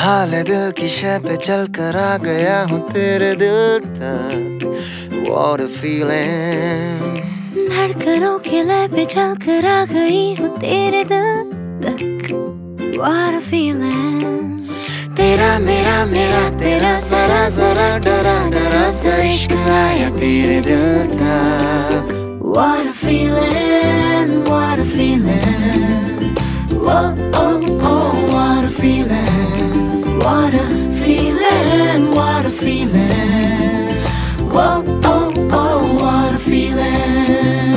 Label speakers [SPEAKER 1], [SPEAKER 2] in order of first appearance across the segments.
[SPEAKER 1] हाल दिल की शय पे चल कर आ गया हूँ तेरे दिल तक। What a feeling।
[SPEAKER 2] धड़कनों के लय पे चल कर आ गई हूँ तेरे दिल तक। What a feeling।
[SPEAKER 1] तेरा मेरा मेरा तेरा जरा जरा डरा डरा सा इश्क आया तेरे दिल तक।
[SPEAKER 2] What a feeling, what a feeling।
[SPEAKER 1] Oh oh oh what a feeling।
[SPEAKER 2] What a feeling, what a feeling।
[SPEAKER 1] Oh oh oh what a feeling।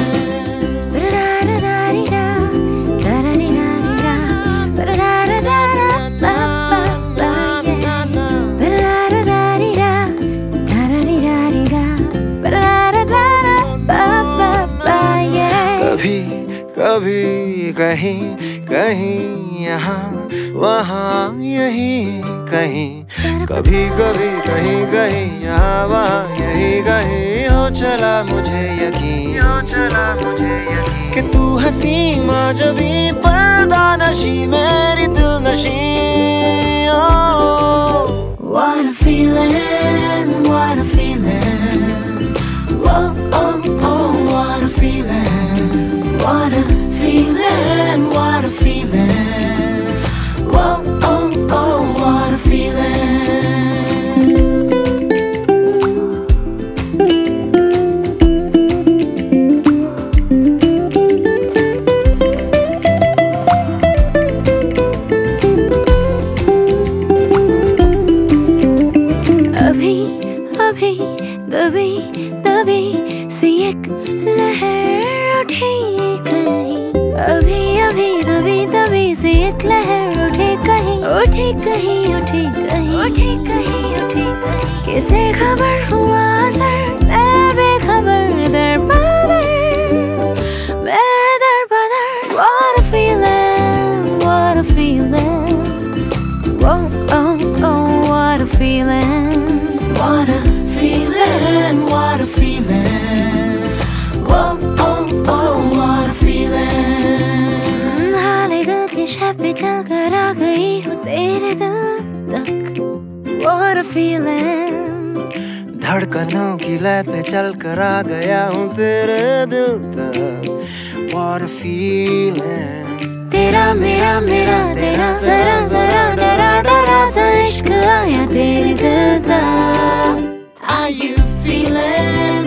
[SPEAKER 1] कभी कभी कहीं कहीं यहाँ वहाँ यहीं कहीं, कभी कभी कहीं कहीं यहाँ वहाँ यहीं कहीं हो चला मुझे यकीन, हो चला मुझे यकीन कि तू हंसी माँ जबी पर्दा नशी मेरी दिल नशी।
[SPEAKER 2] What a feeling, what a feeling।
[SPEAKER 1] Oh oh oh what a feeling।
[SPEAKER 2] What a feeling,
[SPEAKER 1] what a feeling। Oh oh oh what a feeling।
[SPEAKER 2] अभी अभी दबी दबी सी एक लहर उठी कहीं। अभी अभी दबी दबी सी एक लहर उठी कहीं, उठी कहीं, उठी कहीं, उठी कहीं, उठी कहीं। किसे खबर हुआ असर मैं बेखबर दर बदर, मैं दर बदर। What a feeling, what a feeling। Whoa, oh, oh, what a feeling।
[SPEAKER 1] What a feeling, what a feeling। Oh oh oh what a feeling।
[SPEAKER 2] हाले दिल के शय पे चल कर आ गई हूँ तेरे दिल तक। What a feeling।
[SPEAKER 1] धड़कनों की लय पे चल कर आ गया हूँ तेरे दिल तक। What a feeling।
[SPEAKER 2] तेरा मेरा मेरा तेरा जरा जरा डरा डरा सा इश्क आया तेरे दिल तक।
[SPEAKER 1] Are you feeling?